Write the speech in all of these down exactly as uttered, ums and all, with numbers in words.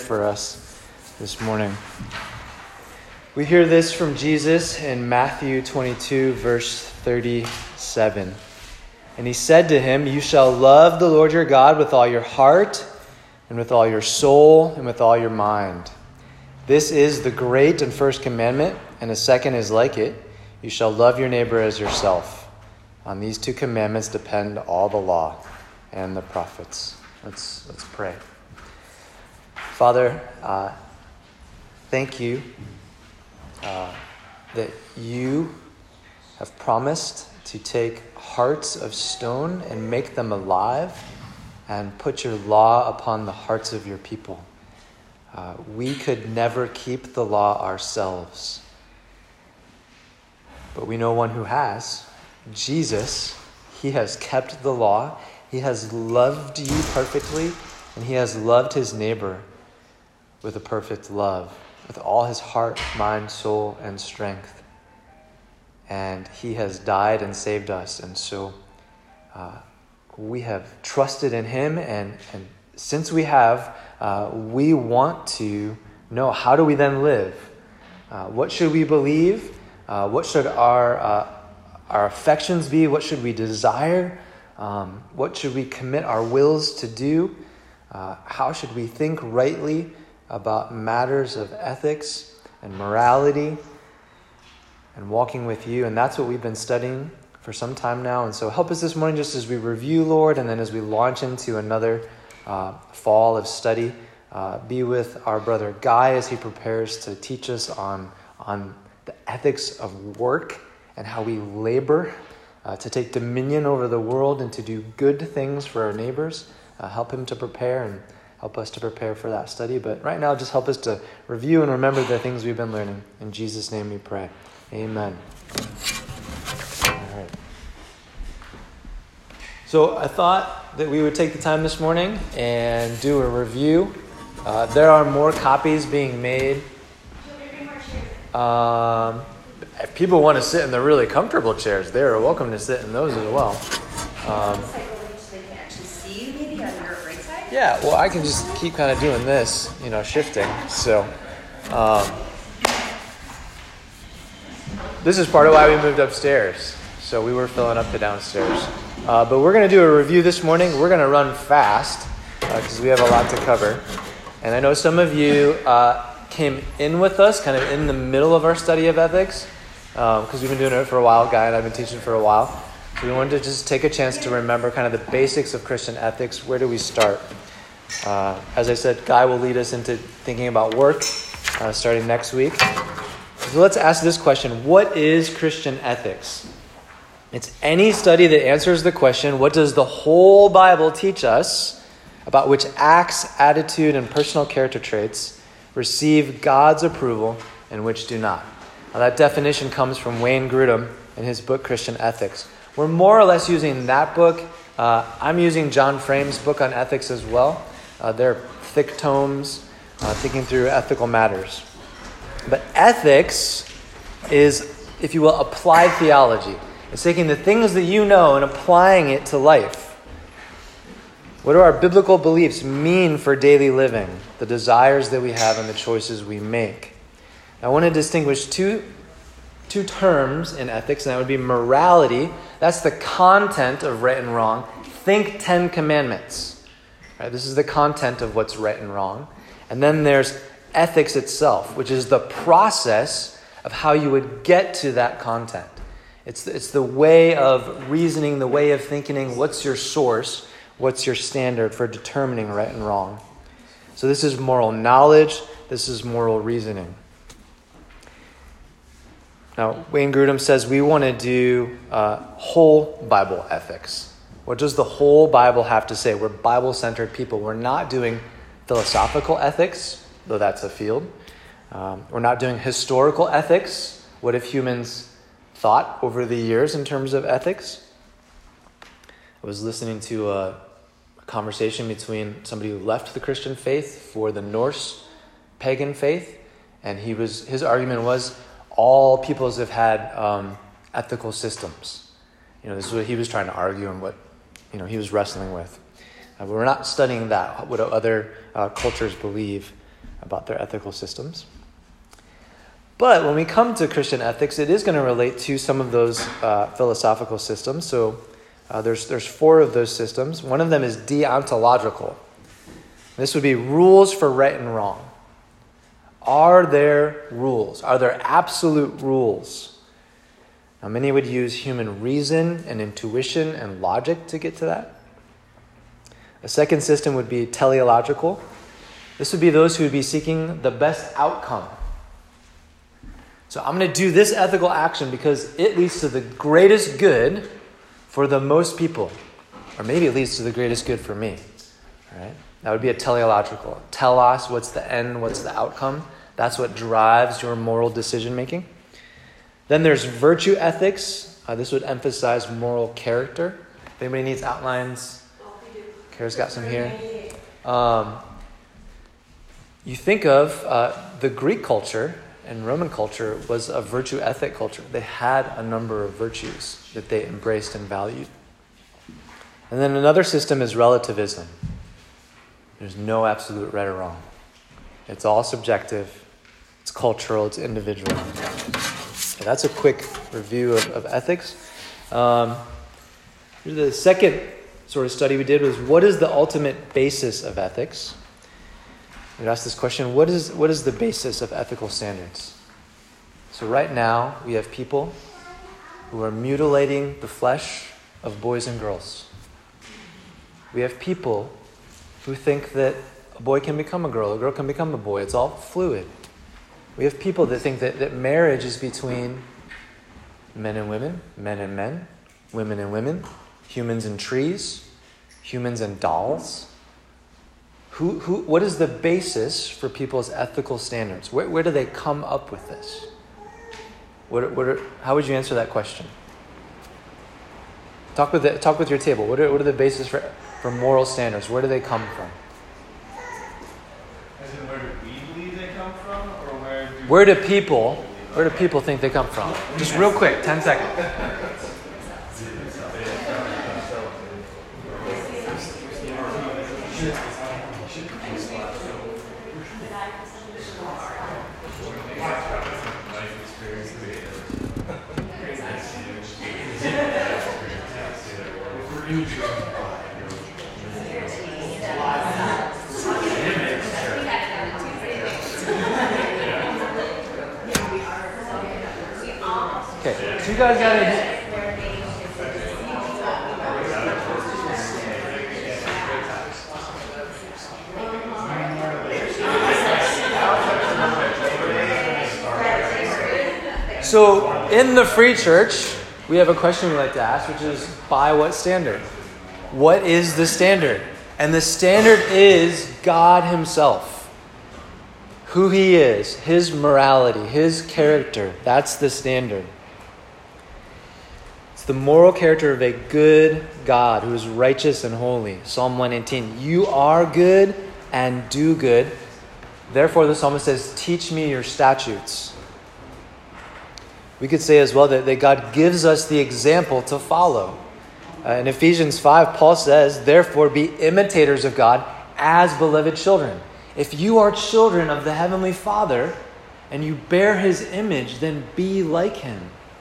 for us this morning. We hear this from Jesus in Matthew twenty-two, verse thirty-seven. And he said to him, "You shall love the Lord your God with all your heart and with all your soul and with all your mind. This is the great and first commandment, and a second is like it. You shall love your neighbor as yourself. On these two commandments depend all the law and the prophets." Let's, let's pray. Father, uh, thank you uh, that you have promised to take hearts of stone and make them alive and put your law upon the hearts of your people. Uh, we could never keep the law ourselves, but we know one who has. Jesus, he has kept the law. He has loved you perfectly, and he has loved his neighbor with a perfect love, with all his heart, mind, soul, and strength. And he has died and saved us. And so uh, we have trusted in him. And, and since we have, uh, we want to know, how do we then live? Uh, what should we believe? Uh, what should our, uh, our affections be? What should we desire? Um, what should we commit our wills to do? Uh, how should we think rightly about matters of ethics and morality and walking with you? And that's what we've been studying for some time now. And so help us this morning just as we review, Lord, and then as we launch into another uh, fall of study. Uh, be with our brother Guy as he prepares to teach us on, on the ethics of work and how we labor uh, to take dominion over the world and to do good things for our neighbors. Uh, help him to prepare and help us to prepare for that study. But right now, just help us to review and remember the things we've been learning. In Jesus' name we pray. Amen. All right. So I thought that we would take the time this morning and do a review. Uh, there are more copies being made. Um, if people want to sit in the really comfortable chairs, they are welcome to sit in those as well. Um, Yeah, well, I can just keep kind of doing this, you know, shifting. So, um, this is part of why we moved upstairs. So we were filling up the downstairs. Uh, but we're going to do a review this morning. We're going to run fast because uh, we have a lot to cover. And I know some of you uh, came in with us kind of in the middle of our study of ethics because um, we've been doing it for a while. Guy and I have been teaching for a while. So we wanted to just take a chance to remember kind of the basics of Christian ethics. Where do we start? Uh, as I said, Guy will lead us into thinking about work uh, starting next week. So let's ask this question. What is Christian ethics? It's any study that answers the question, what does the whole Bible teach us about which acts, attitude, and personal character traits receive God's approval and which do not? Now, that definition comes from Wayne Grudem in his book, Christian Ethics. We're more or less using that book. Uh, I'm using John Frame's book on ethics as well. Uh, they're thick tomes, uh, thinking through ethical matters. But ethics is, if you will, applied theology. It's taking the things that you know and applying it to life. What do our biblical beliefs mean for daily living, the desires that we have and the choices we make? I want to distinguish two Two terms in ethics, and that would be morality. That's the content of right and wrong. Think Ten Commandments. Right? This is the content of what's right and wrong. And then there's ethics itself, which is the process of how you would get to that content. It's, it's the way of reasoning, the way of thinking. What's your source? What's your standard for determining right and wrong? So this is moral knowledge. This is moral reasoning. Now, Wayne Grudem says we want to do uh, whole Bible ethics. What does the whole Bible have to say? We're Bible-centered people. We're not doing philosophical ethics, though that's a field. Um, we're not doing historical ethics. What have humans thought over the years in terms of ethics? I was listening to a, a conversation between somebody who left the Christian faith for the Norse pagan faith, and he was his argument was, all peoples have had um, ethical systems. You know, this is what he was trying to argue and what, you know, he was wrestling with. Uh, but we're not studying that, what other uh, cultures believe. about their ethical systems. But when we come to Christian ethics, it is going to relate to some of those uh, philosophical systems. So uh, there's there's four of those systems. One of them is deontological. This would be rules for right and wrong. Are there rules? Are there absolute rules? Now, many would use human reason and intuition and logic to get to that. A second system would be teleological. This would be those who would be seeking the best outcome. So I'm going to do this ethical action because it leads to the greatest good for the most people. Or maybe it leads to the greatest good for me. All right? That would be a teleological. Telos, what's the end, what's the outcome? That's what drives your moral decision making. Then there's virtue ethics. Uh, this would emphasize moral character. If anybody needs outlines, Kara's got some here. Um, you think of uh, the Greek culture and Roman culture was a virtue ethic culture. They had a number of virtues that they embraced and valued. And then another system is relativism. There's no absolute right or wrong. It's all subjective. It's cultural. It's individual. So that's a quick review of, of ethics. Um, the second sort of study we did was, what is the ultimate basis of ethics? We'd ask this question, what is what is the basis of ethical standards? So right now, we have people who are mutilating the flesh of boys and girls. We have people who think that a boy can become a girl, a girl can become a boy. It's all fluid. We have people that think that, that marriage is between men and women, men and men, women and women, humans and trees, humans and dolls. Who, who, what is the basis for people's ethical standards? Where, where do they come up with this? What, what are, how would you answer that question? Talk with the, talk with your table. What are, what are the basis for, for moral standards? Where do they come from? As in, where do we believe they come from, or where do Where do people, where do people think they come from? Just real quick, ten seconds. Okay, so you guys got it. So in the Free Church, we have a question we like to ask, which is, by what standard? What is the standard? And the standard is God himself. Who he is, his morality, his character. That's the standard. It's the moral character of a good God who is righteous and holy. Psalm one eighteen, you are good and do good. Therefore, the psalmist says, teach me your statutes. We could say as well that, that God gives us the example to follow. Uh, in Ephesians five, Paul says, therefore be imitators of God as beloved children. If you are children of the Heavenly Father and you bear his image, then be like him.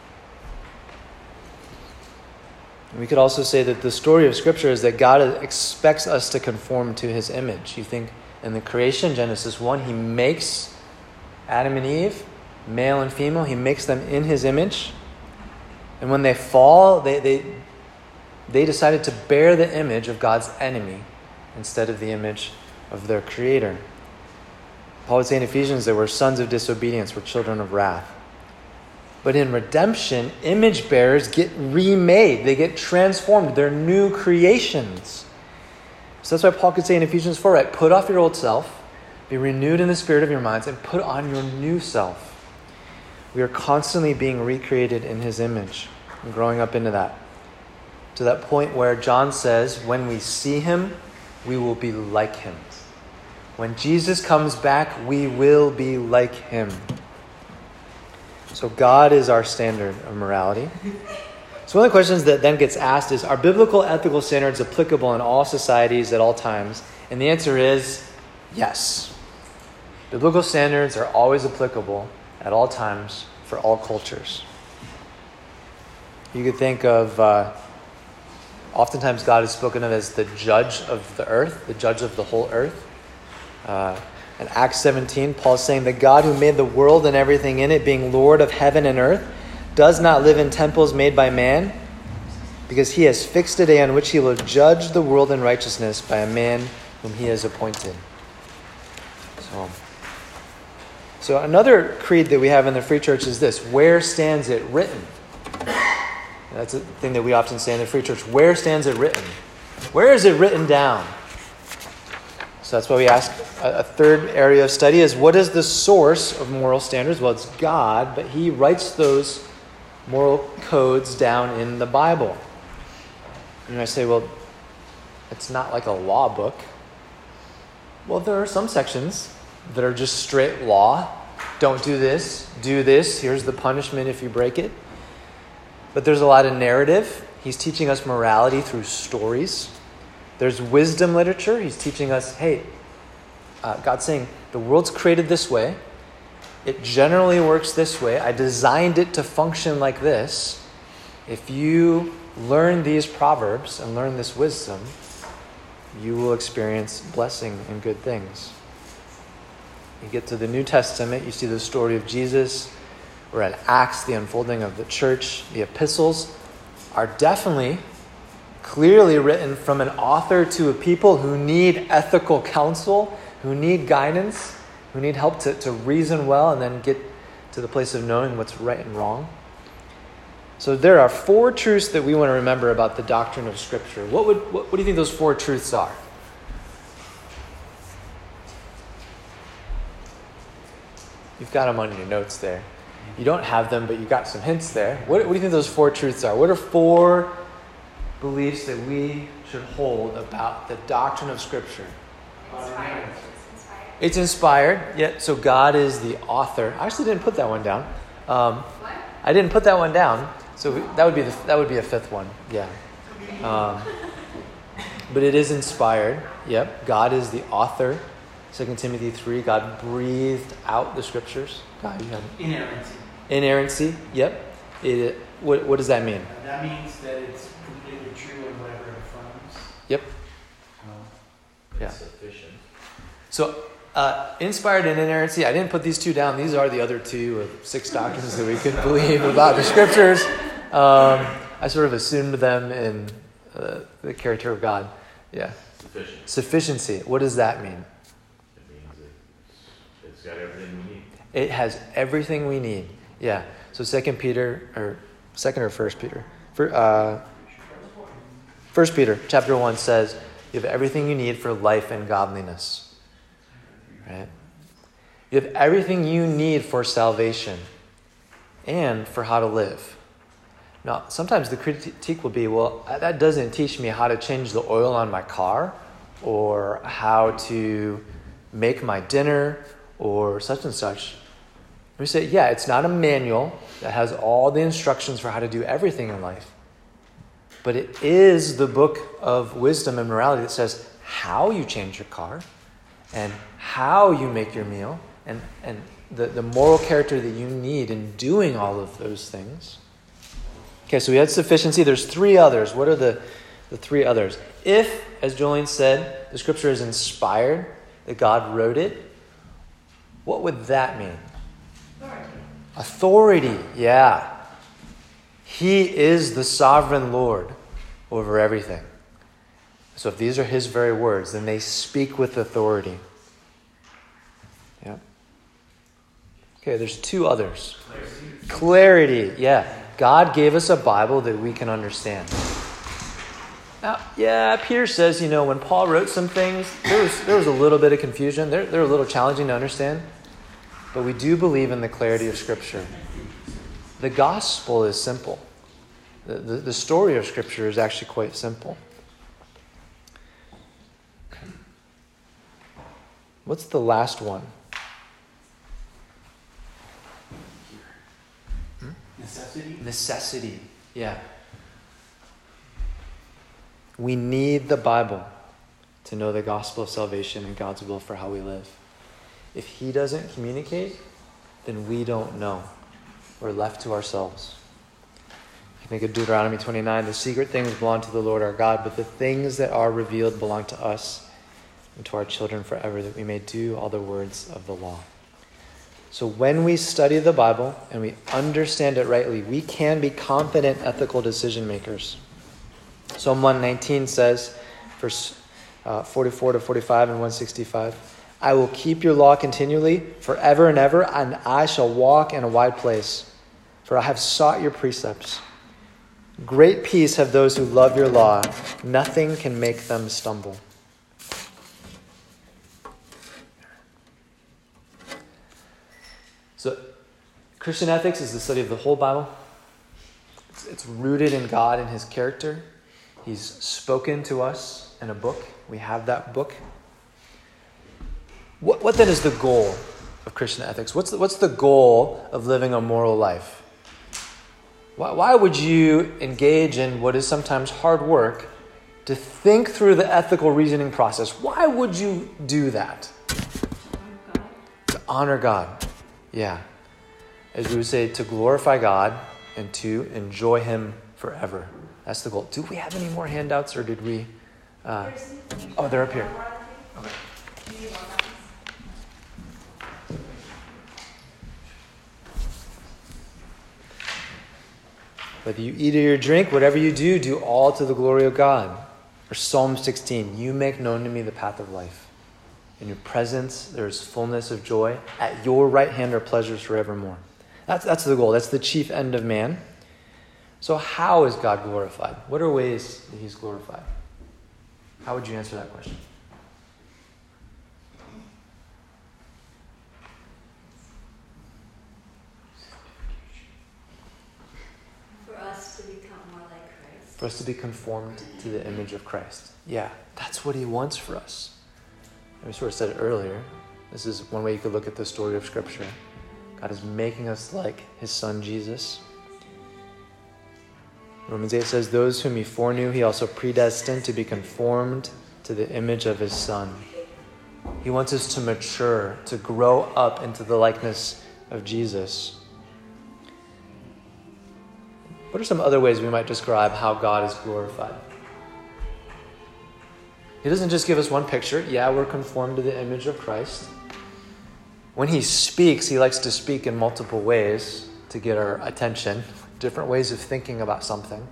And we could also say that the story of Scripture is that God expects us to conform to his image. You think in the creation, Genesis one, he makes Adam and Eve, male and female, he makes them in his image. And when they fall, they, they, they decided to bear the image of God's enemy instead of the image of their Creator. Paul would say in Ephesians, they were sons of disobedience, were children of wrath. But in redemption, image bearers get remade. They get transformed. They're new creations. So that's why Paul could say in Ephesians four, right? Put off your old self, be renewed in the spirit of your minds, and put on your new self. We are constantly being recreated in his image and growing up into that. To that point where John says, when we see him, we will be like him. When Jesus comes back, we will be like him. So God is our standard of morality. So one of the questions that then gets asked is, are biblical ethical standards applicable in all societies at all times? And the answer is yes. Biblical standards are always applicable at all times for all cultures. You could think of, uh, oftentimes God is spoken of as the judge of the earth, the judge of the whole earth. Uh, in Acts seventeen, Paul's saying, the God who made the world and everything in it, being Lord of heaven and earth, does not live in temples made by man, because he has fixed a day on which he will judge the world in righteousness by a man whom he has appointed. So, so another creed that we have in the Free Church is this: where stands it written? And that's a thing that we often say in the Free Church. Where stands it written? Where is it written down? So that's why we ask. A, a third area of study is, what is the source of moral standards? Well, it's God, but he writes those moral codes down in the Bible. And I say, well, it's not like a law book. Well, there are some sections that are just straight law. Don't do this, do this. Here's the punishment if you break it. But there's a lot of narrative. He's teaching us morality through stories. There's wisdom literature. He's teaching us, hey, uh, God's saying, the world's created this way. It generally works this way. I designed it to function like this. If you learn these proverbs and learn this wisdom, you will experience blessing and good things. You get to the New Testament, you see the story of Jesus. We're at Acts, the unfolding of the church. The epistles are definitely clearly written from an author to a people who need ethical counsel, who need guidance, who need help to, to reason well and then get to the place of knowing what's right and wrong. So there are four truths that we want to remember about the doctrine of Scripture. What would what, what do you think those four truths are? You've got them on your notes there. You don't have them, but you got some hints there. What, what do you think those four truths are? What are four beliefs that we should hold about the doctrine of Scripture? Inspired. It's inspired. Yeah, so God is the author. I actually didn't put that one down. Um, What? I didn't put that one down. So we, that would be the that would be a fifth one. Yeah. Um, but it is inspired. Yep. God is the author. Second Timothy three, God breathed out the Scriptures. God, you have Inerrancy. inerrancy. Yep. It, what, what does that mean? Uh, that means that it's completely true in whatever it affirms. Yep. Um, Yeah. Sufficient. So, uh, inspired and inerrancy, I didn't put these two down. These are the other two of six doctrines that we could believe about the Scriptures. Um, I sort of assumed them in uh, the character of God. Yeah. Sufficient. Sufficiency. What does that mean? It means it, it's got everything we need. It has everything we need. Yeah. So Second Peter, or Second or First Peter, for, uh, First Peter chapter one says, you have everything you need for life and godliness. Right? You have everything you need for salvation and for how to live. Now, sometimes the critique will be, well, that doesn't teach me how to change the oil on my car or how to make my dinner or such and such. We say, yeah, it's not a manual that has all the instructions for how to do everything in life. But it is the book of wisdom and morality that says how you change your car and how you make your meal and, and the, the moral character that you need in doing all of those things. Okay, so we had sufficiency. There's three others. What are the, the three others? If, as Jolene said, the Scripture is inspired, that God wrote it, what would that mean? Authority. Authority, yeah. He is the sovereign Lord over everything. So if these are his very words, then they speak with authority. Yeah. Okay, there's two others. Clarity. Clarity, yeah. God gave us a Bible that we can understand. Now, yeah, Peter says, you know, when Paul wrote some things, there was there was a little bit of confusion. They're, they're a little challenging to understand. But we do believe in the clarity of Scripture. The gospel is simple. The, the, the story of Scripture is actually quite simple. What's the last one? Necessity. Necessity. Yeah. We need the Bible to know the gospel of salvation and God's will for how we live. If he doesn't communicate, then we don't know. We're left to ourselves. You think of Deuteronomy twenty-nine, the secret things belong to the Lord our God, but the things that are revealed belong to us and to our children forever, that we may do all the words of the law. So when we study the Bible and we understand it rightly, we can be confident ethical decision makers. Psalm one nineteen says, verse uh, forty-four to forty-five and one sixty-five, I will keep your law continually forever and ever, and I shall walk in a wide place, for I have sought your precepts. Great peace have those who love your law. Nothing can make them stumble. So, Christian ethics is the study of the whole Bible. It's, it's rooted in God and his character. He's spoken to us in a book. We have that book. What, what then is the goal of Christian ethics? What's the, what's the goal of living a moral life? Why, why would you engage in what is sometimes hard work to think through the ethical reasoning process? Why would you do that? To honor God. Yeah. As we would say, to glorify God and to enjoy him forever. That's the goal. Do we have any more handouts, or did we? Uh, oh, they're up here. Okay. Whether you eat or you drink, whatever you do, do all to the glory of God. Or Psalm sixteen, you make known to me the path of life. In your presence, there is fullness of joy. At your right hand are pleasures forevermore. That's, that's the goal. That's the chief end of man. So how is God glorified? What are ways that he's glorified? How would you answer that question? For us to become more like Christ. For us to be conformed to the image of Christ. Yeah, that's what he wants for us. I sort of said it earlier. This is one way you could look at the story of Scripture. God is making us like his son Jesus. Romans eight says, those whom he foreknew, he also predestined to be conformed to the image of his son. He wants us to mature, to grow up into the likeness of Jesus. What are some other ways we might describe how God is glorified? He doesn't just give us one picture. Yeah, we're conformed to the image of Christ. When he speaks, he likes to speak in multiple ways to get our attention. Different ways of thinking about something.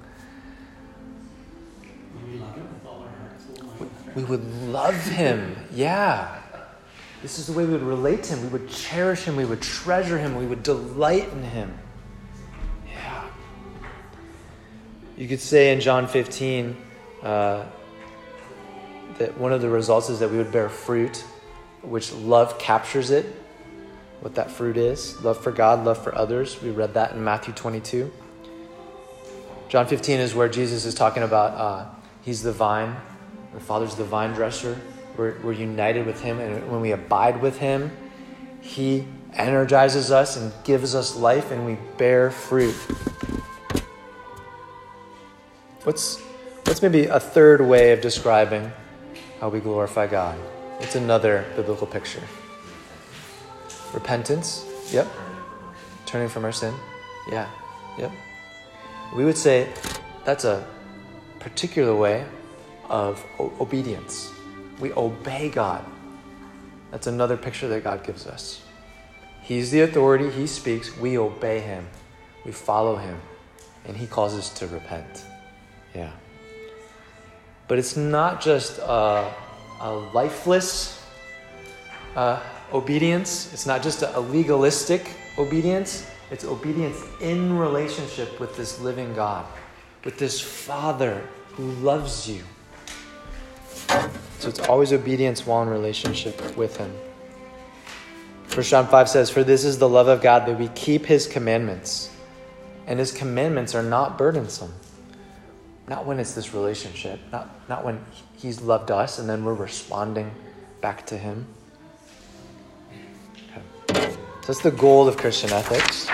We love him with all our hearts, soul, mind, and strength. We would love him. Yeah. This is the way we would relate to him. We would cherish him. We would treasure him. We would delight in him. Yeah. You could say in John fifteen uh, that one of the results is that we would bear fruit, which love captures it. What that fruit is. Love for God, love for others. We read that in Matthew twenty-two. John fifteen is where Jesus is talking about uh, he's the vine. The Father's the vine dresser. We're, we're united with him. And when we abide with him, he energizes us and gives us life, and we bear fruit. What's, what's maybe a third way of describing how we glorify God? It's another biblical picture. Repentance. Yep. Turning from our sin. Yeah. Yep. We would say that's a particular way of o- obedience. We obey God. That's another picture that God gives us. He's the authority. He speaks. We obey him. We follow him. And he calls us to repent. Yeah. But it's not just a, a lifeless uh, obedience. It's not just a legalistic obedience. It's obedience in relationship with this living God, with this Father who loves you. So it's always obedience while in relationship with him. First John five says, for this is the love of God, that we keep his commandments. And his commandments are not burdensome. Not when it's this relationship. Not, not when he's loved us and then we're responding back to him. Okay. So that's the goal of Christian ethics.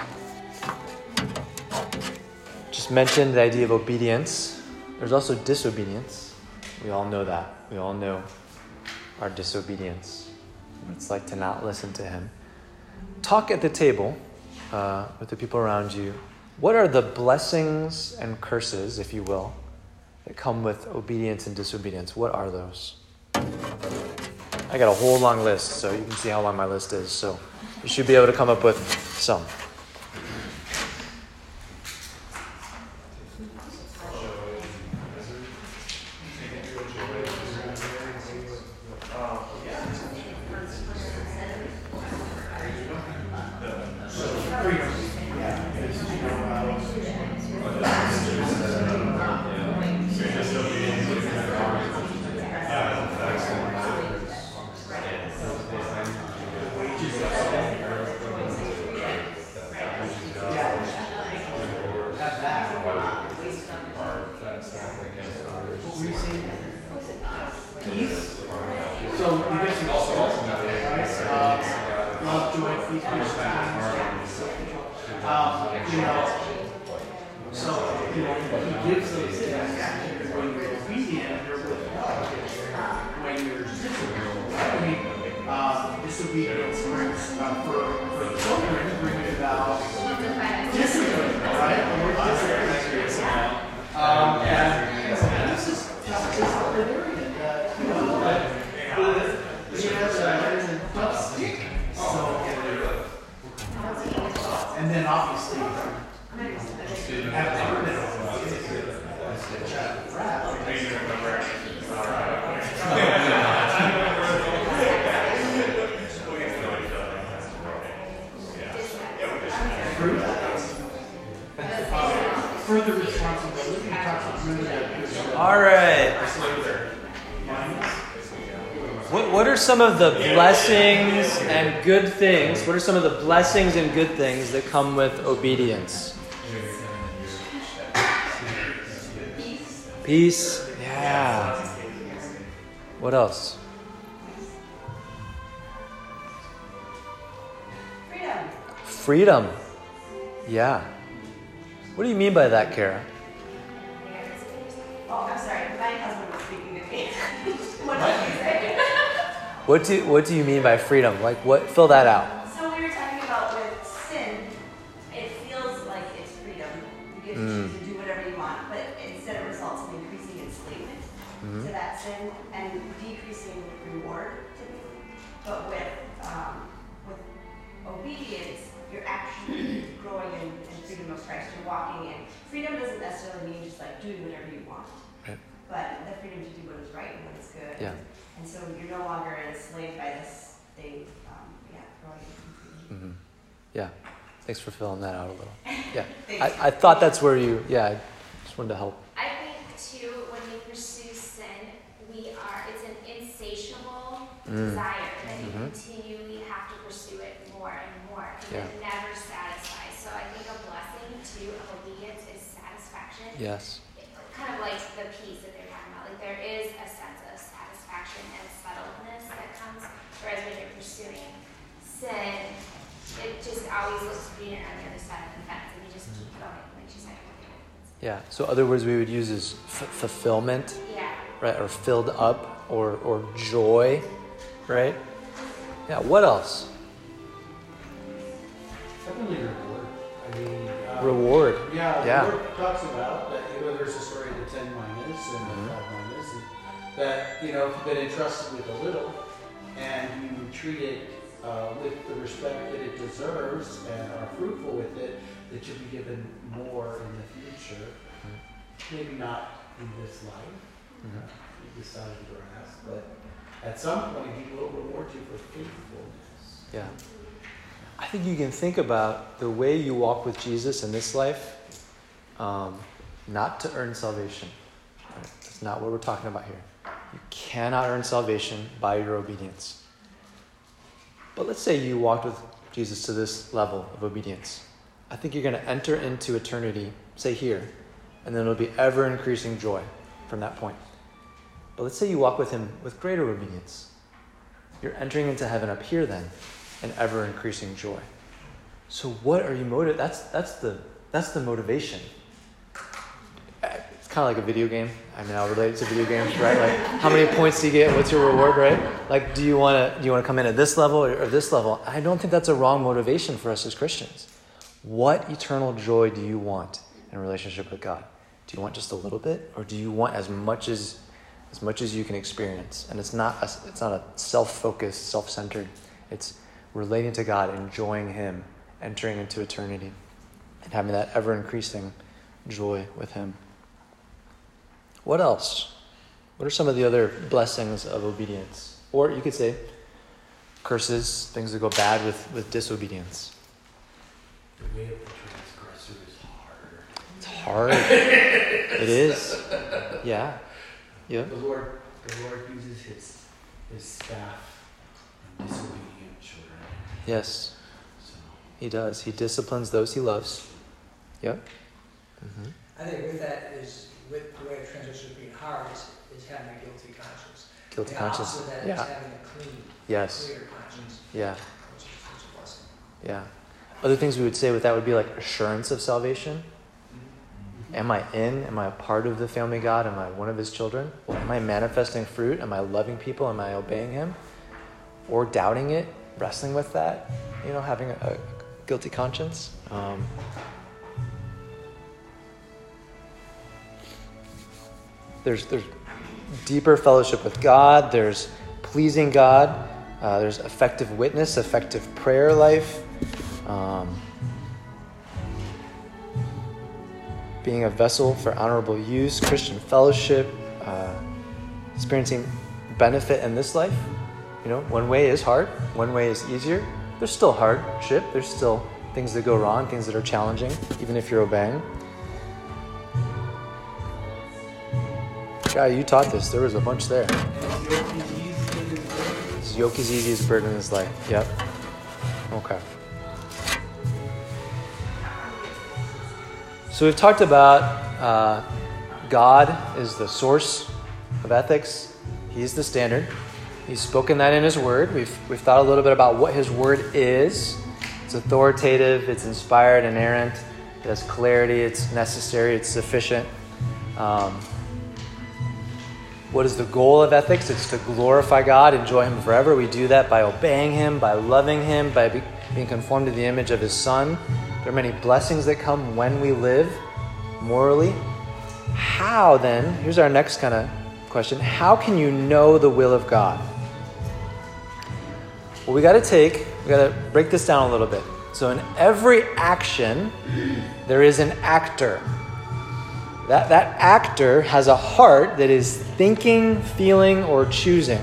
Just mentioned the idea of obedience. There's also disobedience. We all know that. We all know our disobedience. what it's like to not listen to him. Talk at the table uh, with the people around you. What are the blessings and curses, if you will, that come with obedience and disobedience? What are those? I got a whole long list, so you can see how long my list is. So you should be able to come up with some. All right. What, what are some of the blessings and good things? What are some of the blessings and good things that come with obedience? Peace. Peace. Yeah. What else? Freedom. Freedom. Yeah. What do you mean by that, Kara? Oh, I'm sorry. My husband was speaking to me. What did you say? What do What do you mean by freedom? Like, what? Fill that out. So we were talking about with sin, it feels like it's freedom. You get to Mm. choose to do whatever you want, but instead it results in increasing enslavement Mhm. to that sin and decreasing reward typically. But with um, with obedience, you're actually growing in, in freedom of Christ. You're walking in. Freedom doesn't necessarily mean just like doing whatever you want, Right. but the freedom to do what is right and what is good. Yeah. And so you're no longer enslaved by this thing. Um, yeah, growing in freedom. Mm-hmm. Yeah. Thanks for filling that out a little. Yeah. Thanks. I, I thought that's where you. Yeah. I just wanted to help. I think too, when we pursue sin, we are, it's an insatiable Mm. desire that you Mhm. continually have to pursue it more and more, and Yeah. it never satisfies. So I think a blessing too of obedience is satisfaction. Yes. Kind of like the peace that they're talking about. Like there is a sense of satisfaction and settledness that comes, whereas when you're pursuing sin, it just always looks greener on the other side of the fence, and you just keep going, like she said. Yeah. So other words we would use is f- fulfillment, Yeah. right? Or filled up, or or joy, right? Yeah. What else? Definitely reward. I mean, uh, Reward. Yeah, Yeah. the Lord talks about that. You know, there's a story of the ten minas and Mhm. the five minas, and that you know, if you've been entrusted with a little and you treat it uh, with the respect that it deserves and are fruitful with it, that you'll be given more in the future. Maybe not in this life, Mhm. uh, you decide to grasp, but at some point He will reward you for faithfulness. Yeah. I think you can think about the way you walk with Jesus in this life, um, not to earn salvation. Right? That's not what we're talking about here. You cannot earn salvation by your obedience. But let's say you walked with Jesus to this level of obedience. I think you're going to enter into eternity, say here, and then it'll be ever increasing joy from that point. But let's say you walk with him with greater obedience. You're entering into heaven up here then, and ever increasing joy. So what are you motive? That's that's the that's the motivation. It's kind kind of like a video game. I mean, I'll relate it to video games, right? Like, how many points do you get? What's your reward, right? Like, do you want to do you want to come in at this level or, or this level? I don't think that's a wrong motivation for us as Christians. What eternal joy do you want in a relationship with God? Do you want just a little bit, or do you want as much as as much as you can experience? And it's not a, it's not a self-focused, self-centered. It's relating to God, enjoying Him, entering into eternity, and having that ever-increasing joy with Him. What else? What are some of the other blessings of obedience? Or you could say curses, things that go bad with, with disobedience. The way of the transgressor is hard. It's hard. It is. Yeah. Yeah. The Lord, the Lord uses his his staff on disobedient children. Yes. So He does. He disciplines those He loves. Yep. Mm-hmm. I think with that is, with the way of transition being hard is, is having a guilty conscience. Guilty the conscience. opposite of that Yeah. is having a clean, Yes. clear conscience, Yeah. which is, which is a blessing. Yeah. Other things we would say with that would be like assurance of salvation. Am I in? Am I a part of the family of God? Am I one of His children? Am I manifesting fruit? Am I loving people? Am I obeying Him? Or doubting it, wrestling with that, you know, having a, a guilty conscience. Um, there's there's deeper fellowship with God. There's pleasing God. Uh, there's effective witness, effective prayer life. Um, being a vessel for honorable use, Christian fellowship, uh, experiencing benefit in this life. You know, one way is hard, one way is easier. There's still hardship, there's still things that go wrong, things that are challenging, even if you're obeying. Guy, you taught this, there was a bunch there. His yoke is easy, his burden is light. Yep. Okay. So we've talked about uh, God is the source of ethics. He's the standard. He's spoken that in His Word. We've we've thought a little bit about what His Word is. It's authoritative. It's inspired, inerrant. It has clarity. It's necessary. It's sufficient. Um, what is the goal of ethics? It's to glorify God, enjoy Him forever. We do that by obeying Him, by loving Him, by be, being conformed to the image of His Son. There are many blessings that come when we live morally. How then, here's our next kind of question, how can you know the will of God? Well, we got to take, we got to break this down a little bit. So in every action, there is an actor. That, that actor has a heart that is thinking, feeling, or choosing.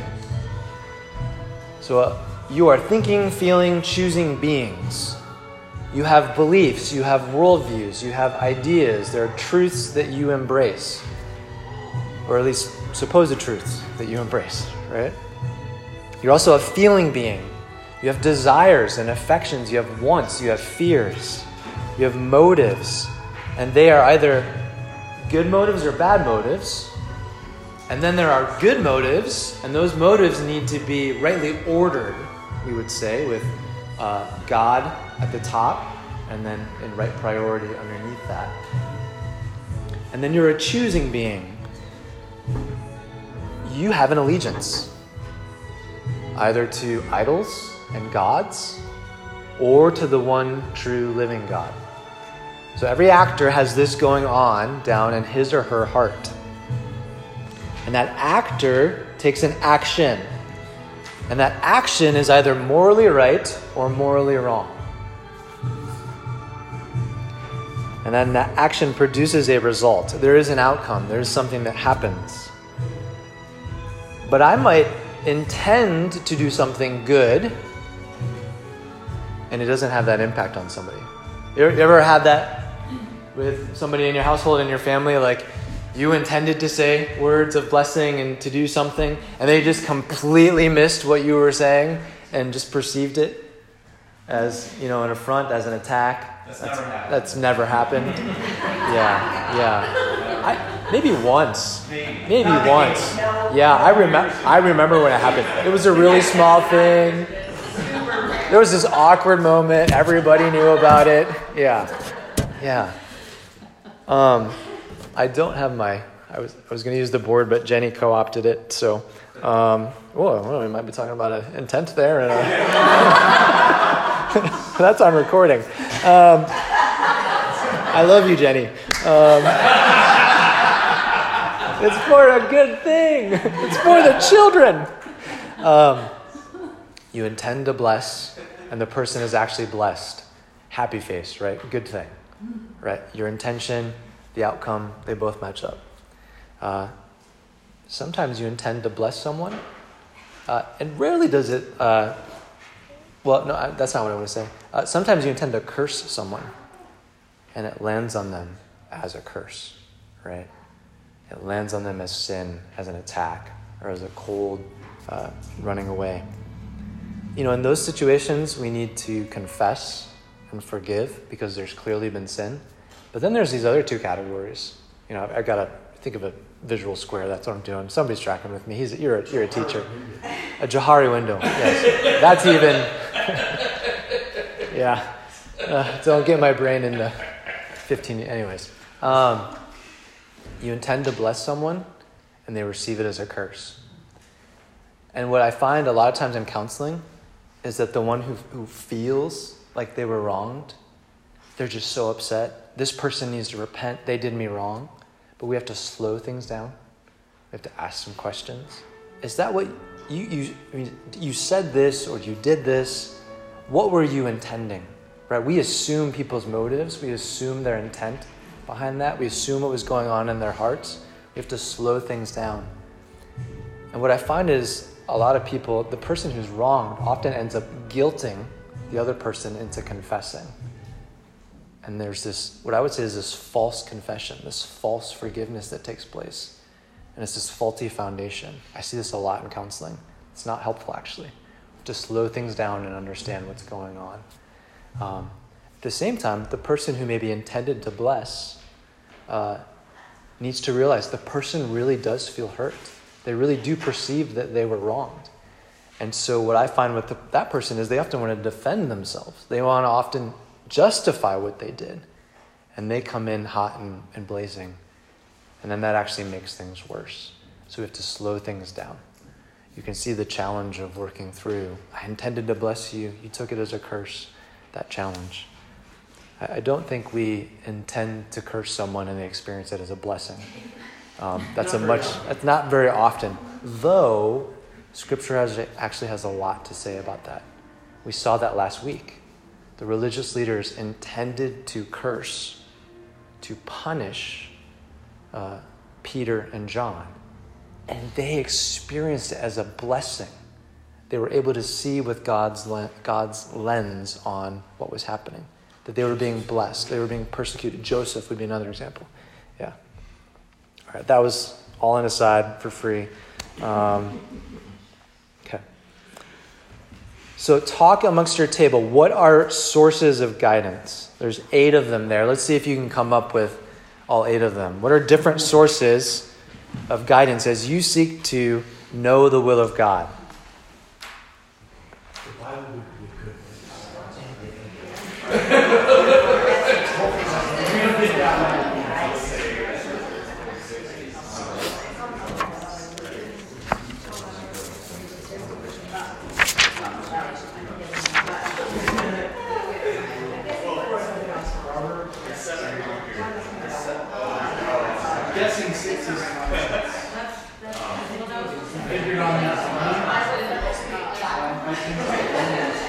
So uh, you are thinking, feeling, choosing beings. You have beliefs, you have worldviews, you have ideas. There are truths that you embrace, or at least supposed truths that you embrace, right? You're also a feeling being. You have desires and affections, you have wants, you have fears, you have motives, and they are either good motives or bad motives. And then there are good motives, and those motives need to be rightly ordered, we would say, with uh, God at the top, and then in right priority underneath that. And then you're a choosing being. You have an allegiance, either to idols and gods, or to the one true living God. So every actor has this going on down in his or her heart. And that actor takes an action. And that action is either morally right or morally wrong. And then that action produces a result. There is an outcome. There is something that happens. But I might intend to do something good, and it doesn't have that impact on somebody. You ever, you ever had that with somebody in your household, in your family, like you intended to say words of blessing and to do something, and they just completely missed what you were saying and just perceived it as, you know, an affront, as an attack? That's, that's never happened. That's never happened. Yeah, yeah. I, maybe once. Maybe once. Yeah, I remember. I remember when it happened. It was a really small thing. There was this awkward moment. Everybody knew about it. Yeah, yeah. Um, I don't have my, I was I was going to use the board, but Jenny co-opted it. So, um, whoa, well, we might be talking about an intent there. And a that's on recording. Um, I love you, Jenny. Um, it's for a good thing. It's for the children. Um, you intend to bless, and the person is actually blessed. Happy face, right? Good thing, right? Your intention, the outcome, they both match up. Uh, sometimes you intend to bless someone, uh, and rarely does it, uh, well, no, that's not what I want to say. Uh, sometimes you intend to curse someone, and it lands on them as a curse, right? It lands on them as sin, as an attack, or as a cold uh, running away. You know, in those situations, we need to confess and forgive because there's clearly been sin. But then there's these other two categories. You know, I've, I've got to think of a visual square. That's what I'm doing. Somebody's tracking with me. He's you're a, you're a teacher. A Johari window. Yes, that's even. Yeah. Uh, don't get my brain into fifteen. Anyways, um, you intend to bless someone, and they receive it as a curse. And what I find a lot of times in counseling is that the one who who feels like they were wronged, they're just so upset. This person needs to repent. They did me wrong. But we have to slow things down. We have to ask some questions. Is that what you you I mean, you said this or you did this? What were you intending? Right? We assume people's motives. We assume their intent behind that. We assume what was going on in their hearts. We have to slow things down. And what I find is a lot of people, the person who's wronged often ends up guilting the other person into confessing. And there's this, what I would say is this false confession, this false forgiveness that takes place. And it's this faulty foundation. I see this a lot in counseling. It's not helpful, actually. To slow things down and understand what's going on. Um, at the same time, the person who may be intended to bless uh, needs to realize the person really does feel hurt. They really do perceive that they were wronged. And so what I find with the, that person is they often want to defend themselves. They want to often justify what they did. And they come in hot and, and blazing. And then that actually makes things worse. So we have to slow things down. You can see the challenge of working through. I intended to bless you. You took it as a curse. That challenge. I, I don't think we intend to curse someone and they experience it as a blessing. Um, that's a much, that's not very often. Though, Scripture has, actually has a lot to say about that. We saw that last week. The religious leaders intended to curse, to punish uh, Peter and John. And they experienced it as a blessing. They were able to see with God's le- God's lens on what was happening. That they were being blessed. They were being persecuted. Joseph would be another example. Yeah. All right, that was all an aside for free. Um, okay. So talk amongst your table. What are sources of guidance? There's eight of them there. Let's see if you can come up with all eight of them. What are different sources of guidance as you seek to know the will of God? Guessing six is figured on that.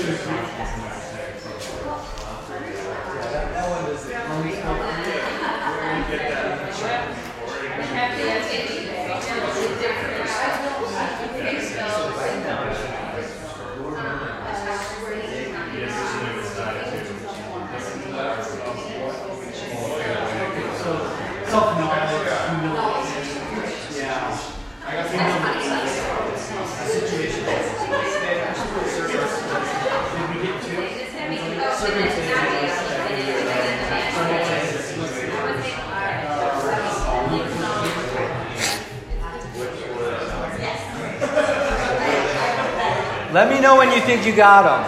Let me know when you think you got them.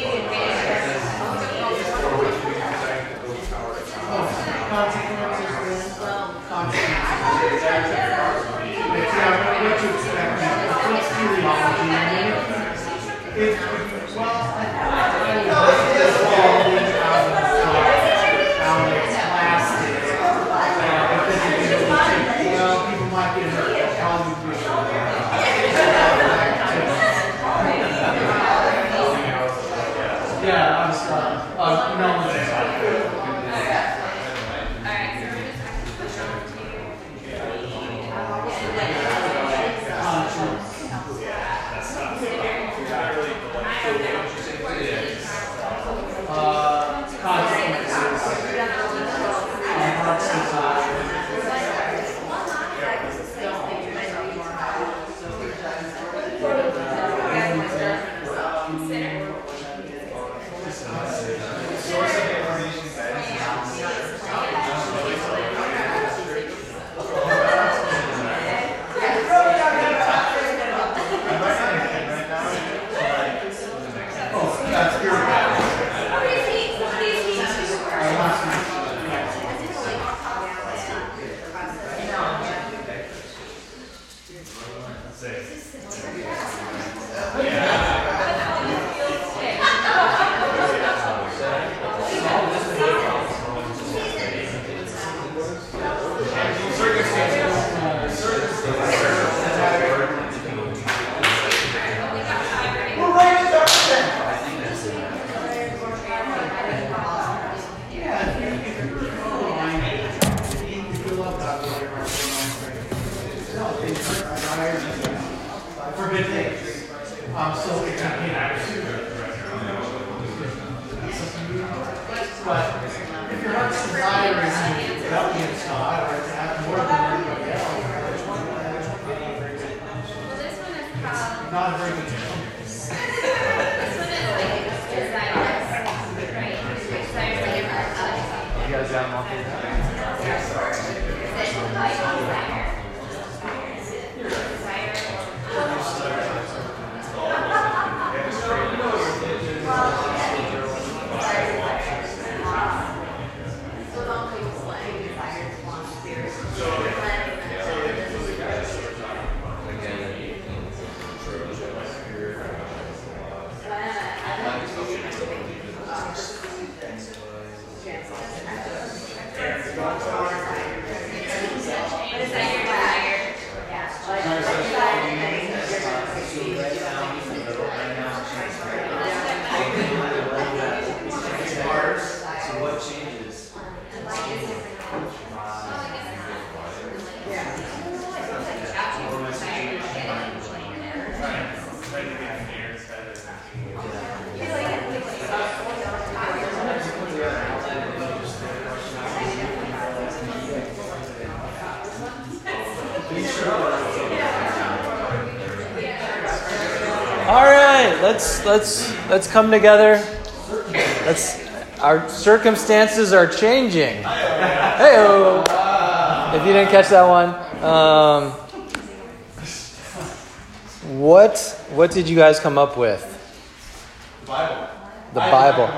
All right, let's let's let's come together. Let's. Our circumstances are changing. Hey-o. If you didn't catch that one, um, what what did you guys come up with? The Bible. The Bible.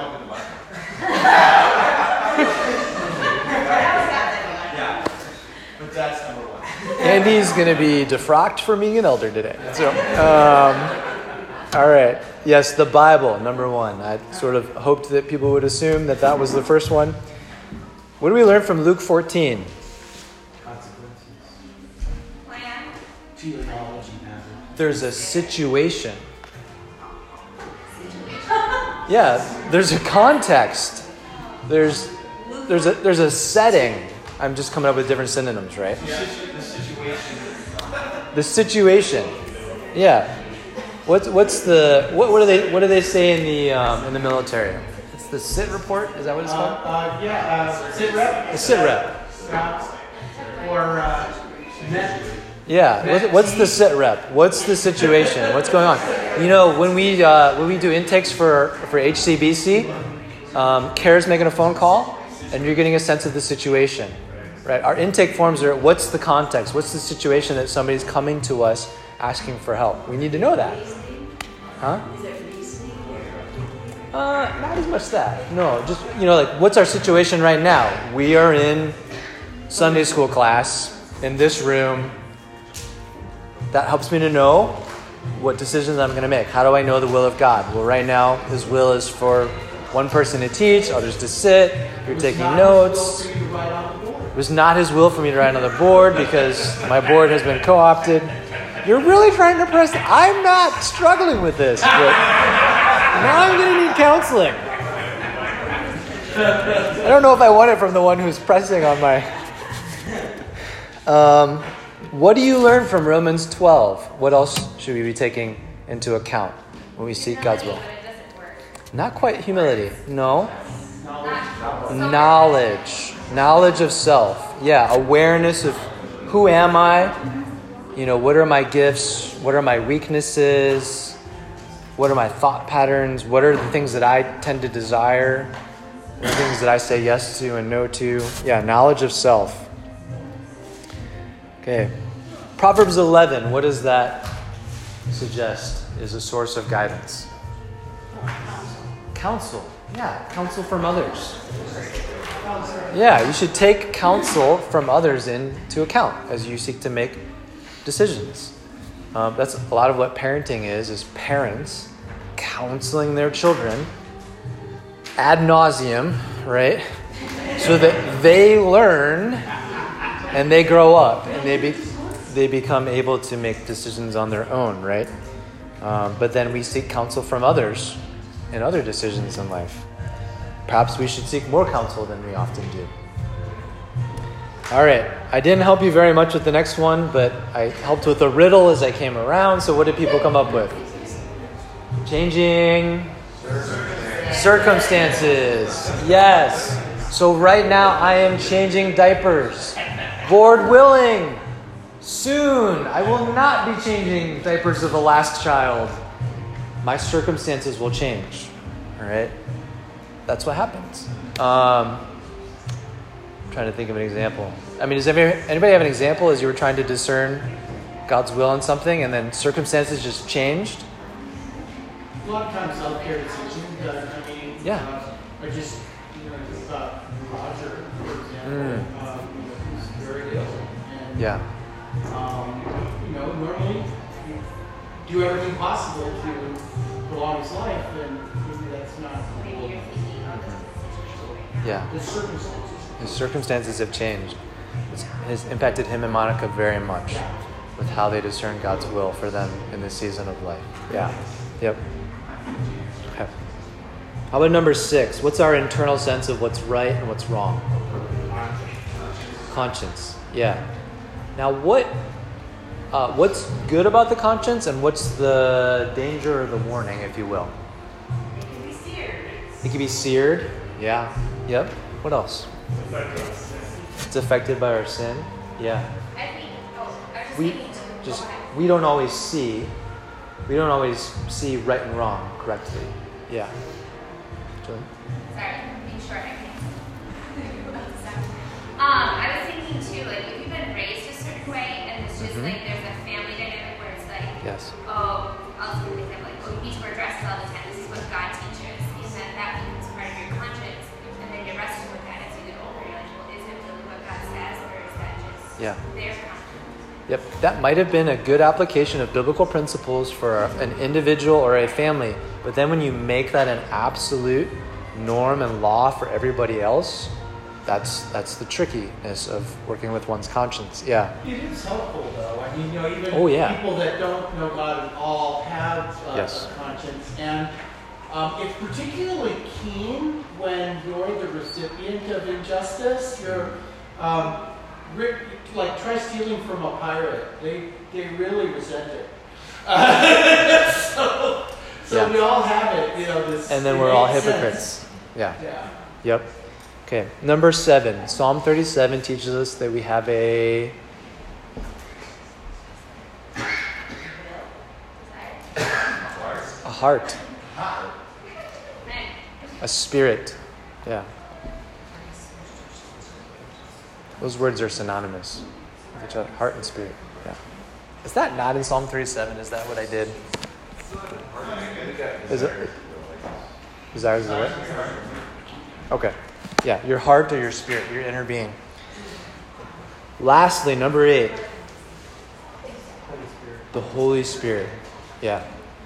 Yeah, but that's number one. Andy's going to be defrocked for being an elder today. So, um, all right. Yes, the Bible, number one. I sort of hoped that people would assume that that was the first one. What do we learn from Luke fourteen? Consequences. Plan. Geology matter. There's a situation. Yeah, there's a context. There's there's a there's a setting. I'm just coming up with different synonyms, right? The situation. The situation. Yeah. What's what's the what, what do they what do they say in the um, in the military? It's the sit report. Is that what it's Uh, called? uh, yeah, uh, sit rep. The sit rep. Uh, or uh, net. Yeah. What, what's the sit rep? What's the situation? What's going on? You know, when we uh, when we do intakes for for H C B C, um, Kara's making a phone call, and you're getting a sense of the situation, right? Our intake forms are what's the context? What's the situation that somebody's coming to us asking for help? We need to know that, huh? Uh, not as much that. No, just you know, like what's our situation right now? We are in Sunday school class in this room. That helps me to know what decisions I'm going to make. How do I know the will of God? Well, right now, His will is for one person to teach, others to sit. You're taking notes. It was not His will for me to write on the board because my board has been co-opted. You're really trying to press. I'm not struggling with this, but now I'm going to need counseling. I don't know if I want it from the one who's pressing on my. Um. What do you learn from Romans twelve? What else should we be taking into account when we seek God's will? But it doesn't work. Not quite humility. No. Not Knowledge. Knowledge of self. Yeah, awareness of who am I? You know, what are my gifts? What are my weaknesses? What are my thought patterns? What are the things that I tend to desire? What are the things that I say yes to and no to? Yeah, knowledge of self. Okay. Proverbs eleven, what does that suggest is a source of guidance? Counsel. Yeah, counsel from others. Yeah, you should take counsel from others into account as you seek to make decisions. Um, that's a lot of what parenting is, is parents counseling their children ad nauseum, right? So that they learn and they grow up and they be, they become able to make decisions on their own, right? Um, but then we seek counsel from others in other decisions in life. Perhaps we should seek more counsel than we often do. All right. I didn't help you very much with the next one, but I helped with a riddle as I came around. So what did people come up with? Changing circumstances. Yes. So right now I am changing diapers. Lord willing, soon I will not be changing diapers of the last child. My circumstances will change. All right? That's what happens. Um, I'm trying to think of an example. I mean, does anybody have an example as you were trying to discern God's will in something and then circumstances just changed? A lot of times healthcare decisions, uh, I mean, Yeah. uh, I just, you know, just thought Roger, for example, Mm. um, who's very ill. And, Yeah. um, you know, normally you do everything possible to prolong his life, and maybe that's not Maybe what you're thinking, oh, this is the situation. Yeah. the circumstances. His circumstances have changed. It's, it's impacted him and Monica very much with how they discern God's will for them in this season of life. Yeah. Yep. Okay. How about number six? What's our internal sense of what's right and what's wrong? Conscience. Yeah. Now, what uh, what's good about the conscience, and what's the danger or the warning, if you will? It can be seared. It can be seared. Yeah. Yep. What else? It's affected by our sin. Yeah. I think, oh, I was just We thinking to just go ahead. we don't always see. We don't always see right and wrong correctly. Yeah. Julie? Sorry, being short, I can't. um, I was thinking too, like if you've been raised a certain way, and it's just Mhm. like there's a family dynamic where it's like, Yes. oh, I'll just give an example, like, oh, you need to wear dresses all the time. This is what God teaches, and then that becomes part of your conscience, and then you're wrestling with that as you get older. You're like, well, is it really what God says, or is that just Yeah. their conscience? Yep. That might have been a good application of biblical principles for an individual or a family, but then when you make that an absolute norm and law for everybody else, that's that's the trickiness of working with one's conscience. Yeah. It is helpful, though. I mean, you know, even Oh, yeah. people that don't know God at all have uh, Yes. a conscience, and Um, it's particularly keen when you're the recipient of injustice. You're um, ri- like try stealing from a pirate. They they really resent it. Uh, so so Yeah. we all have it, you know. This And then we're all innate sense. hypocrites. Yeah. Yeah. Yep. Okay. Number seven. Psalm thirty-seven teaches us that we have a a heart, a spirit. Yeah. Those words are synonymous with each other. Heart and spirit. Yeah. Is that not in Psalm thirty-seven? Is that what I did? Is it? Desires of the what? Okay. Yeah, your heart or your spirit, your inner being. Lastly, number eight. The Holy Spirit. Yeah.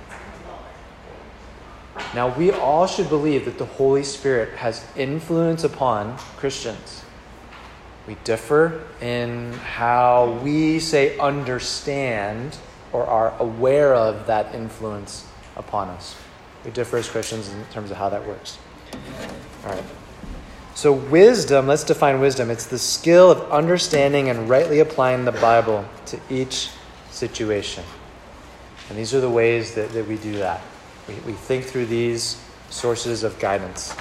Now, we all should believe that the Holy Spirit has influence upon Christians. We differ in how we say understand or are aware of that influence upon us. We differ as Christians in terms of how that works. All right. So wisdom, let's define wisdom. It's the skill of understanding and rightly applying the Bible to each situation. And these are the ways that, that we do that. We, we think through these sources of guidance.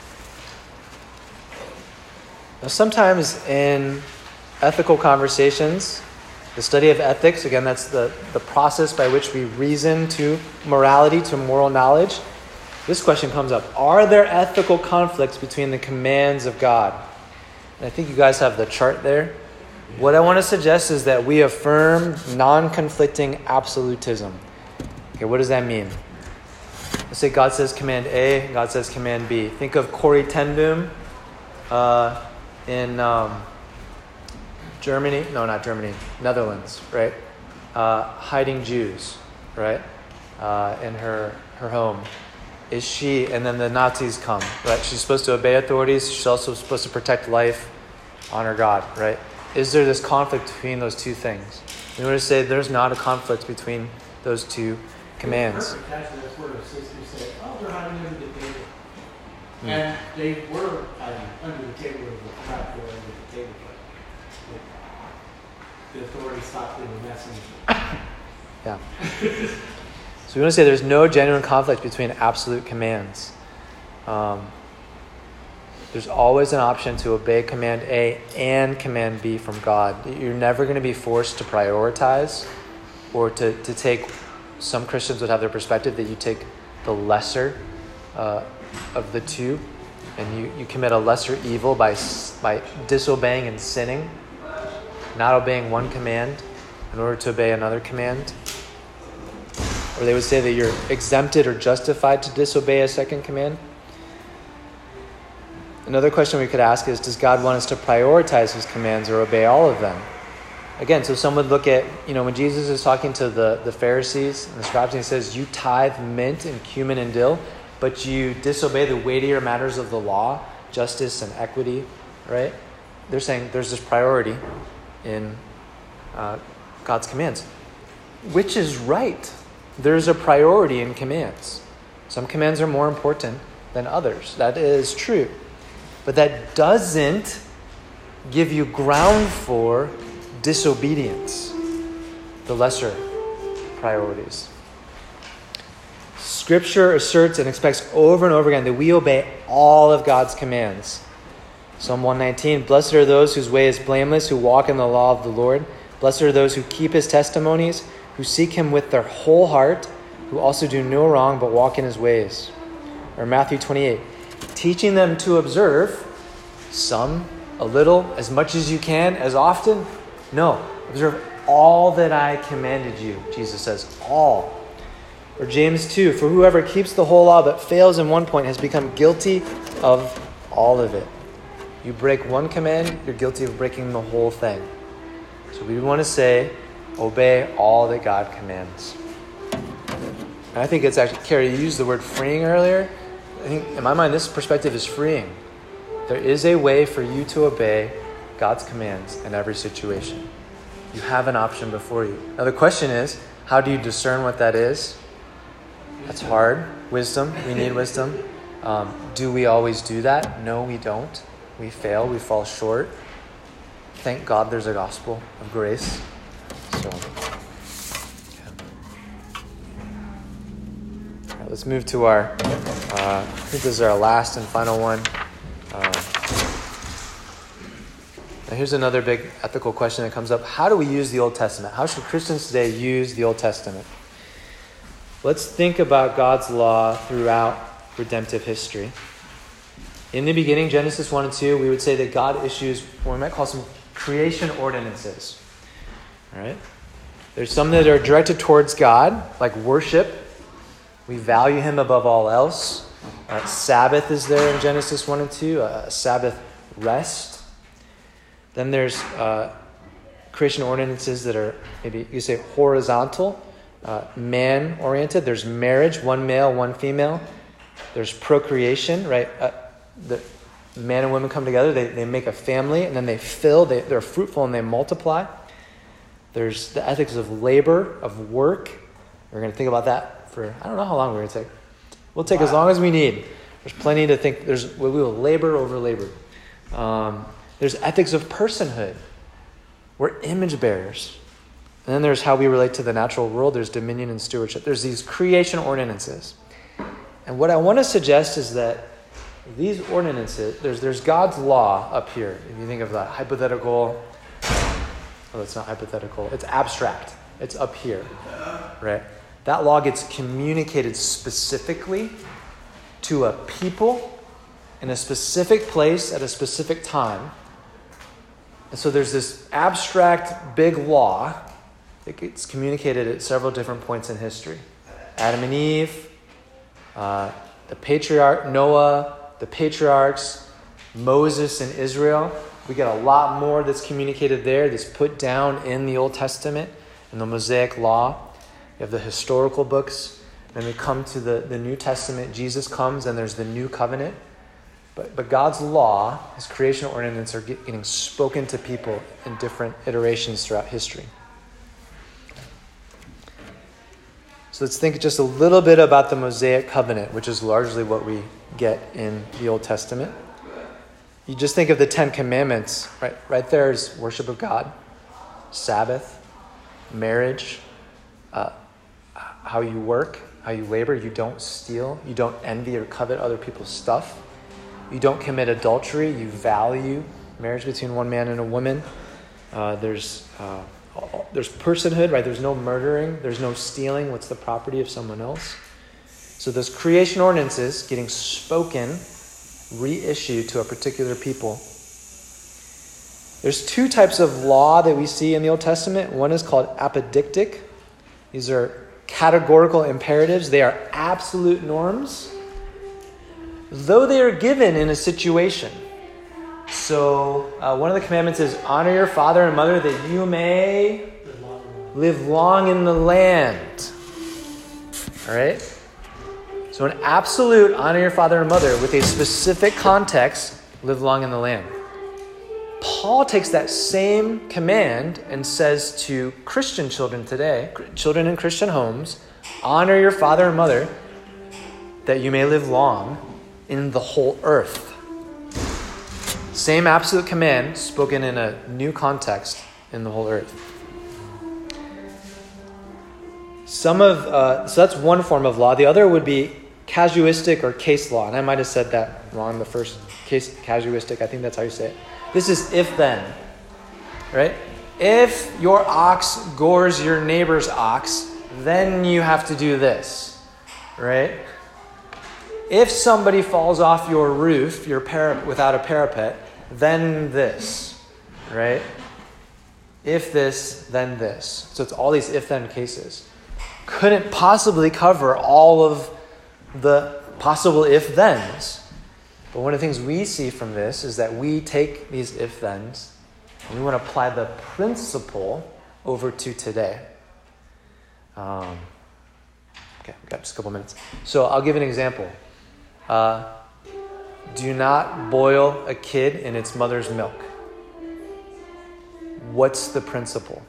Now, sometimes in ethical conversations, the study of ethics, again, that's the, the process by which we reason to morality, to moral knowledge. This question comes up. Are there ethical conflicts between the commands of God? And I think you guys have the chart there. What I want to suggest is that we affirm non-conflicting absolutism. Okay, what does that mean? Let's say God says command A, God says command B. Think of Corrie ten Boom uh, in um, Germany. No, not Germany. Netherlands, right? Uh, hiding Jews, right? Uh, in her, her home. Is she, and then the Nazis come, right? She's supposed to obey authorities. She's also supposed to protect life, honor God, right? Is there this conflict between those two things? We want to say there's not a conflict between those two commands. Perfect. Actually, that's where the sisters say, oh, they're hiding under the table. Mm. And they were hiding under the table or the trap door under the table. But the authorities thought they were messing with it. Yeah. So we want to say there's no genuine conflict between absolute commands. Um, there's always an option to obey command A and command B from God. You're never going to be forced to prioritize or to, to take, some Christians would have their perspective that you take the lesser uh, of the two and you, you commit a lesser evil by, by disobeying and sinning, not obeying one command in order to obey another command. Or they would say that you're exempted or justified to disobey a second command. Another question we could ask is, does God want us to prioritize his commands or obey all of them? Again, so some would look at, you know, when Jesus is talking to the, the Pharisees and the scribes, and he says, you tithe mint and cumin and dill, but you disobey the weightier matters of the law, justice and equity, right? They're saying there's this priority in uh, God's commands, which is right. There's a priority in commands. Some commands are more important than others. That is true. But that doesn't give you ground for disobedience, the lesser priorities. Scripture asserts and expects over and over again that we obey all of God's commands. Psalm one nineteen, blessed are those whose way is blameless, who walk in the law of the Lord. Blessed are those who keep his testimonies, who seek him with their whole heart, who also do no wrong but walk in his ways. Or Matthew twenty-eight, teaching them to observe, some, a little, as much as you can, as often. No, observe all that I commanded you, Jesus says, all. Or James two, for whoever keeps the whole law but fails in one point has become guilty of all of it. You break one command, you're guilty of breaking the whole thing. So we want to say, obey all that God commands. And I think it's actually, Carrie, you used the word freeing earlier. I think, in my mind, this perspective is freeing. There is a way for you to obey God's commands in every situation. You have an option before you. Now the question is, how do you discern what that is? That's hard. Wisdom. We need wisdom. Um, do we always do that? No, we don't. We fail. We fall short. Thank God there's a gospel of grace. So, yeah. All right, let's move to our, uh, I think this is our last and final one. Uh, now here's another big ethical question that comes up. How do we use the Old Testament? How should Christians today use the Old Testament? Let's think about God's law throughout redemptive history. In the beginning, Genesis one and two, we would say that God issues what we might call some creation ordinances. All right? There's some that are directed towards God, like worship. We value him above all else. Uh, Sabbath is there in Genesis one and two, a Sabbath rest. Then there's uh, creation ordinances that are maybe you say horizontal, uh, man-oriented. There's marriage, one male, one female. There's procreation, right? Uh, the man and women come together, they, they make a family, and then they fill, they, they're fruitful, and they multiply. There's the ethics of labor, of work. We're going to think about that for, I don't know how long we're going to take. We'll take as long as we need. There's plenty to think. There's we will labor over labor. Um, there's ethics of personhood. We're image bearers. And then there's how we relate to the natural world. There's dominion and stewardship. There's these creation ordinances. And what I want to suggest is that these ordinances, there's there's God's law up here. If you think of that hypothetical, oh, it's not hypothetical. It's abstract. It's up here, right? That law gets communicated specifically to a people in a specific place at a specific time. And so there's this abstract big law that gets communicated at several different points in history. Adam and Eve, uh, the patriarch, Noah, the patriarchs, Moses and Israel. We get a lot more that's communicated there, that's put down in the Old Testament, in the Mosaic Law. You have the historical books. Then we come to the, the New Testament. Jesus comes and there's the New Covenant. But, but God's law, his creation ordinances are get, getting spoken to people in different iterations throughout history. So let's think just a little bit about the Mosaic Covenant, which is largely what we get in the Old Testament. You just think of the Ten Commandments. Right, right there is worship of God, Sabbath, marriage, uh, how you work, how you labor. You don't steal. You don't envy or covet other people's stuff. You don't commit adultery. You value marriage between one man and a woman. Uh, there's uh, there's personhood, right? There's no murdering. There's no stealing what's the property of someone else. So those creation ordinances getting spoken, reissued to a particular people. There's two types of law that we see in the Old Testament. One is called apodictic. These are categorical imperatives. They are absolute norms, though they are given in a situation. So uh, one of the commandments is honor your father and mother that you may live long in the land. All right? So an absolute honor your father and mother with a specific context, live long in the land. Paul takes that same command and says to Christian children today, children in Christian homes, honor your father and mother that you may live long in the whole earth. Same absolute command spoken in a new context in the whole earth. Some of uh, so that's one form of law. The other would be casuistic or case law, and I might have said that wrong. The first case, casuistic. I think that's how you say it. This is if then, right? If your ox gores your neighbor's ox, then you have to do this, right? If somebody falls off your roof, your parap- without a parapet, then this, right? If this, then this. So it's all these if-then cases. Couldn't possibly cover all of the possible if-thens. But one of the things we see from this is that we take these if-thens and we want to apply the principle over to today. Um, okay, we've got just a couple minutes. So I'll give an example. Uh, do not boil a kid in its mother's milk. What's the principle?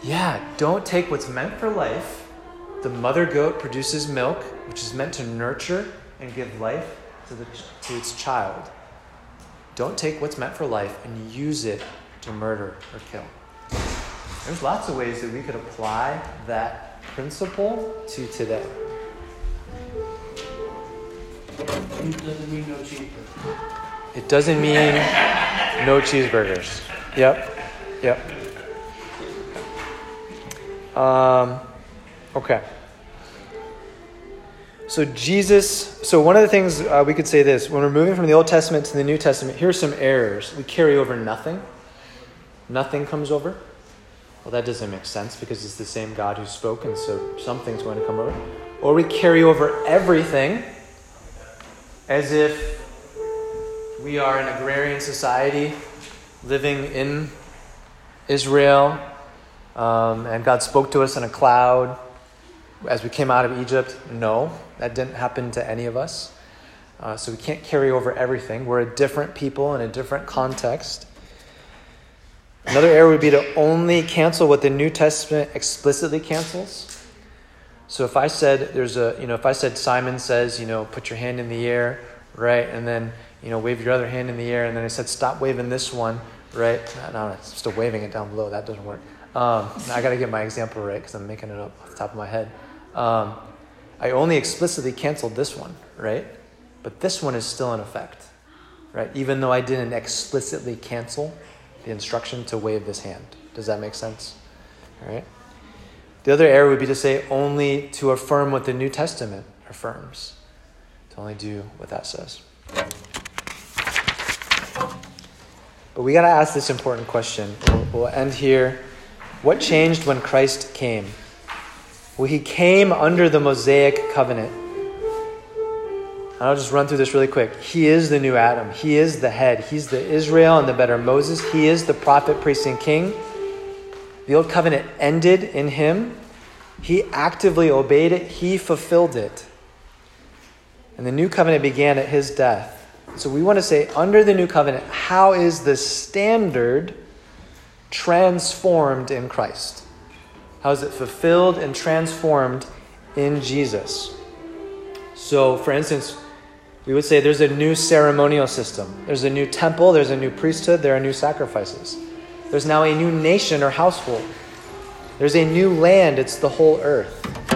Yeah, don't take what's meant for life. The mother goat produces milk, which is meant to nurture and give life to, the, to its child. Don't take what's meant for life and use it to murder or kill. There's lots of ways that we could apply that principle to today. It doesn't mean no cheeseburger. It doesn't mean no cheeseburgers. Yep. Yep. Um, okay. So Jesus, so one of the things uh, we could say this, when we're moving from the Old Testament to the New Testament, here's some errors. We carry over nothing. Nothing comes over. Well, that doesn't make sense because it's the same God who spoke, and so something's going to come over. Or we carry over everything as if we are an agrarian society living in Israel, um, and God spoke to us in a cloud as we came out of Egypt. No, that didn't happen to any of us. Uh, so we can't carry over everything. We're a different people in a different context. Another error would be to only cancel what the New Testament explicitly cancels. So if I said there's a, you know, if I said Simon says, you know, put your hand in the air, right, and then, you know, wave your other hand in the air, and then I said stop waving this one, right? No, no, I'm still waving it down below. That doesn't work. Um, I got to get my example right because I'm making it up off the top of my head. Um, I only explicitly canceled this one, right? But this one is still in effect, right? Even though I didn't explicitly cancel the instruction to wave this hand. Does that make sense? All right. The other error would be to say only to affirm what the New Testament affirms. To only do what that says. But we got to ask this important question. We'll, we'll end here. What changed when Christ came? Well, he came under the Mosaic covenant. I'll just run through this really quick. He is the new Adam. He is the head. He's the Israel and the better Moses. He is the prophet, priest, and king. The old covenant ended in him. He actively obeyed it. He fulfilled it. And the new covenant began at his death. So we want to say, under the new covenant, how is the standard transformed in Christ? How is it fulfilled and transformed in Jesus? So, for instance, we would say there's a new ceremonial system. There's a new temple. There's a new priesthood. There are new sacrifices. There's now a new nation or household. There's a new land. It's the whole earth.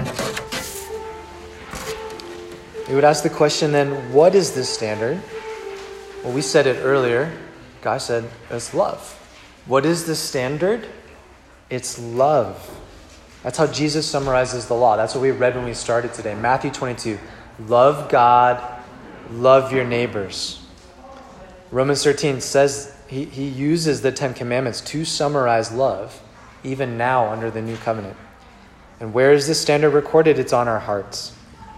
We would ask the question then, what is this standard? Well, we said it earlier. God said it's love. What is the standard? It's love. That's how Jesus summarizes the law. That's what we read when we started today. Matthew twenty-two. Love God, love your neighbors. Romans thirteen says he, he uses the Ten Commandments to summarize love, even now under the new covenant. And where is this standard recorded? It's on our hearts.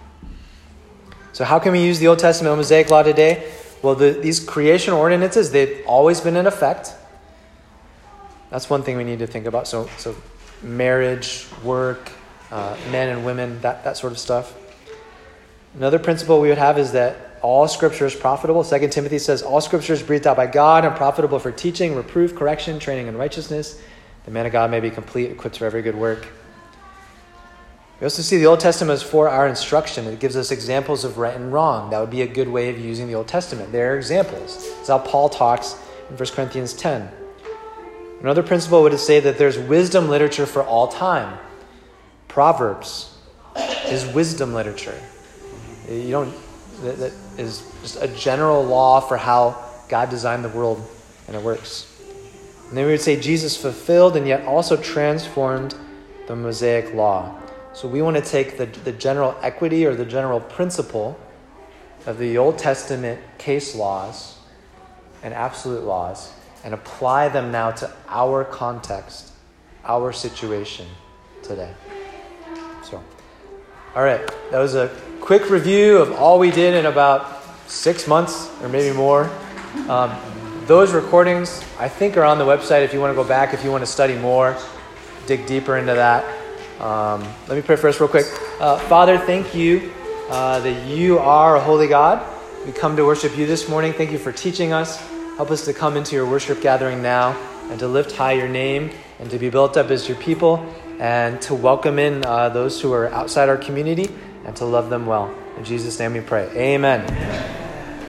So how can we use the Old Testament Mosaic law today? Well, the, these creation ordinances, they've always been in effect. That's one thing we need to think about. So, so marriage, work, uh, men and women, that, that sort of stuff. Another principle we would have is that all Scripture is profitable. Second Timothy says, all Scripture is breathed out by God and profitable for teaching, reproof, correction, training in righteousness. The man of God may be complete, equipped for every good work. We also see the Old Testament is for our instruction. It gives us examples of right and wrong. That would be a good way of using the Old Testament. There are examples. That's how Paul talks in First Corinthians ten. Another principle would say that there's wisdom literature for all time. Proverbs is wisdom literature. You don't, that, that is just a general law for how God designed the world, and it works. And then we would say Jesus fulfilled and yet also transformed the Mosaic law. So we want to take the, the general equity or the general principle of the Old Testament case laws and absolute laws and apply them now to our context, our situation today. So, all right, that was a quick review of all we did in about six months or maybe more. Um, those recordings, I think, are on the website if you want to go back, if you want to study more, dig deeper into that. Um, let me pray for us real quick. Uh, Father, thank you uh, that you are a holy God. We come to worship you this morning. Thank you for teaching us. Help us to come into your worship gathering now and to lift high your name and to be built up as your people and to welcome in uh, those who are outside our community and to love them well. In Jesus' name we pray. Amen.